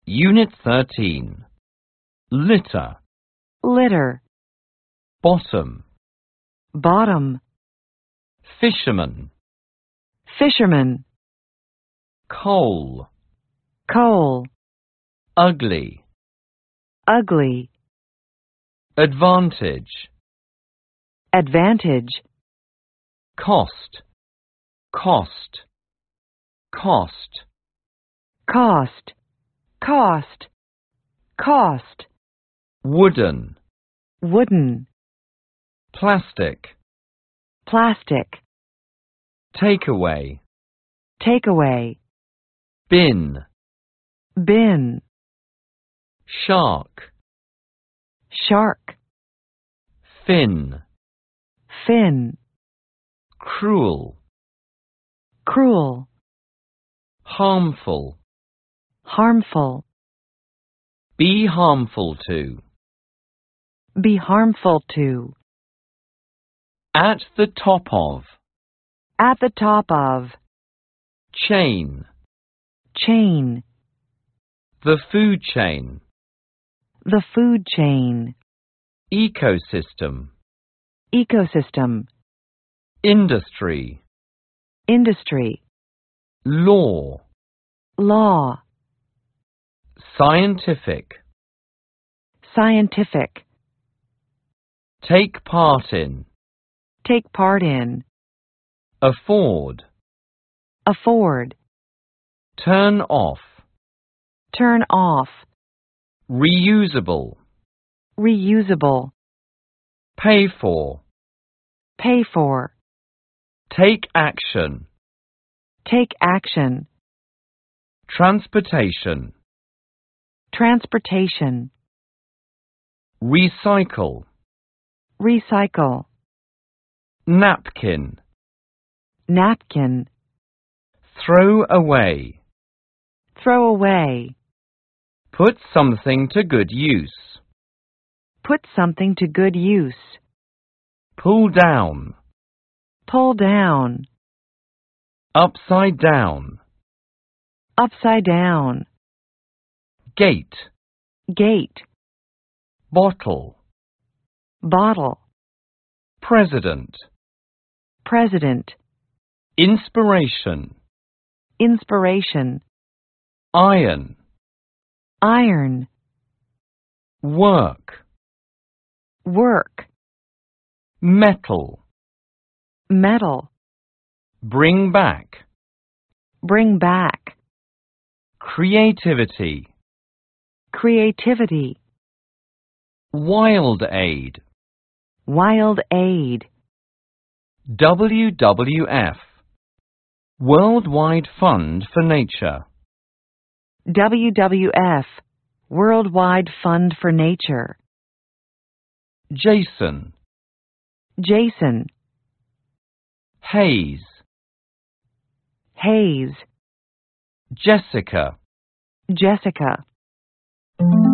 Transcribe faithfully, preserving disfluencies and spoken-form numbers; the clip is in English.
Unit thirteen. Litter. Litter. Bottom. Bottom. Fisherman. Fisherman. Coal. Coal. Ugly. Ugly. Advantage. Advantage. Cost. Cost. Cost. Cost. Cost. Cost. Wooden. Wooden. Plastic. Plastic. Takeaway. Takeaway. Bin. Bin. Shark. Shark. Fin. Fin. Cruel. Cruel. Harmful. Harmful. Be harmful to. Be harmful to. At the top of. At the top of. Chain. Chain. The food chain. The food chain. Ecosystem. Ecosystem. Industry. Industry. Law. Law. Scientific. Scientific. Take part in. Take part in. Afford. Afford. Turn off. Turn off. Reusable. Reusable. Pay for. Pay for. Take action. Take action. Transportation. Transportation. Recycle. Recycle. Napkin. Napkin. Throw away. Throw away. Put something to good use. Put something to good use. Pull down. Pull down. Upside down. Upside down. Gate. Gate. Bottle. Bottle. President. President. Inspiration. Inspiration. Iron. Iron. Work. Work. Metal. Metal. Bring back. Bring back. Creativity. Creativity. Wild aid. Wild aid. W W F. Worldwide Fund for Nature. W W F. Worldwide Fund for Nature. Jason. Jason. Haze. Haze. Jessica. Jessica.